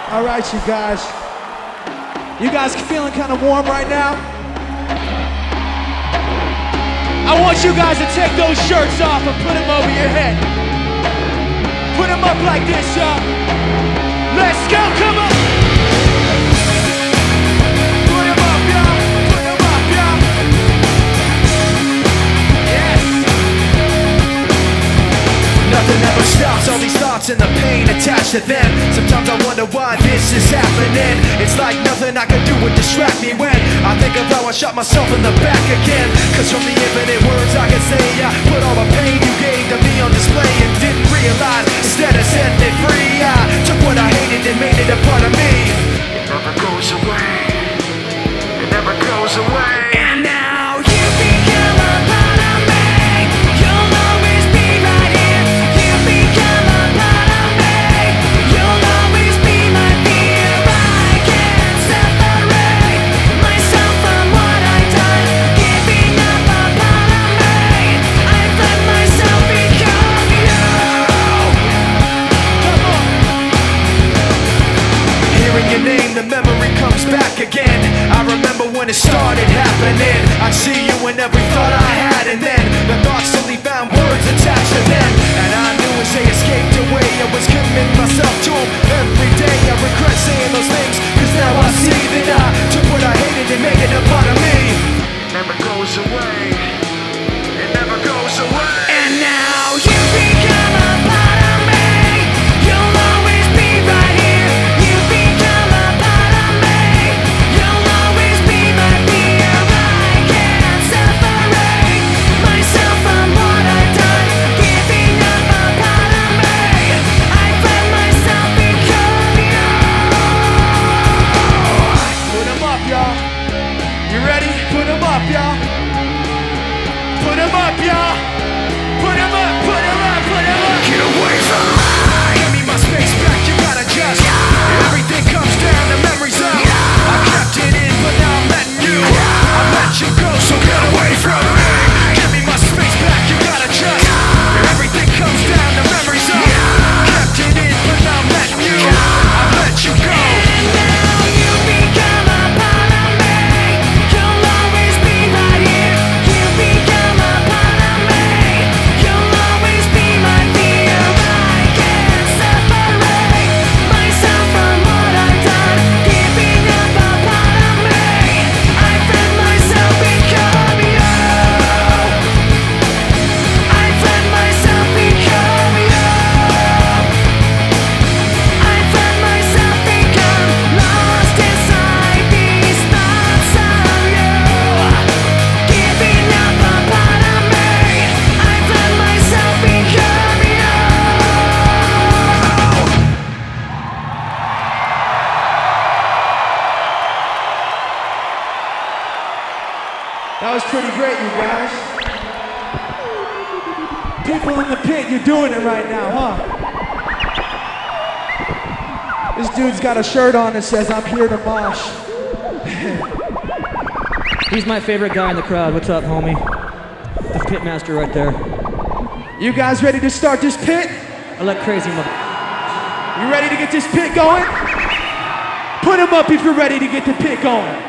All right, you guys. You guys feeling kind of warm right now? I want you guys to take those shirts off and put them over your head. Put them up like this, y'all. Let's go, come on. Put them up, y'all. Put them up, y'all. Yes. Nothing ever stops, all these thoughts and the pain attached to them. Sometimes I wonder why this is happening. It's like nothing I can do would distract me when I think of how I shot myself in the back again. Cause from the infinite words I can say, I put all the pain you gave to me on display and didn't realize, instead of setting it free, I took what I hated and made it a part of me. It never goes away. It never goes away. And now you become a part of me. You'll always be right here. You become a part of me. You'll always be my fear. I can't separate myself from what I've done. Giving up a part of me. I've let myself become you. Come on. Hearing your name, the memory comes back again. I remember when it started happening. I'd see you in every thought I had, and then the thoughts only found words attached to them. And I knew as they escaped away, I was committing myself to them every day. I regret saying those things, cause now I see that I took what I hated and made it a part of me. It never goes away. It never goes away. And now you become a part of me. You'll always be right here. You become a part of me. You'll always be my fear. I can't separate myself from what I've done. Giving up a part of me. I've let myself become you. Put them up, y'all. You ready? Put them up, y'all. Put them up, y'all. Put them up, put them up, put them up. Get away from me. Give me my space back, you gotta just. Everything comes down to memories of. I kept it in, but now I'm letting you. I let you go, so get away from me. Give me my space back, you gotta just. Everything comes down to memories of. Kept it in, but now I'm letting you. I let you go. And now you become a part of me. You'll always be right here. You become a part of me. You'll always be my fear. I can't separate myself from what I've done. Giving up a part of me. I've let myself become you. I've let myself become you. I've let myself become lost inside these thoughts of you. Giving up a part of me. I've let myself become you. That was pretty great, you guys. People in the pit, you're doing it right now, huh? This dude's got a shirt on that says, "I'm here to mosh." He's my favorite guy in the crowd. What's up, homie? The pitmaster right there. You guys ready to start this pit? I like crazy mother. You ready to get this pit going? Put them up if you're ready to get the pit going.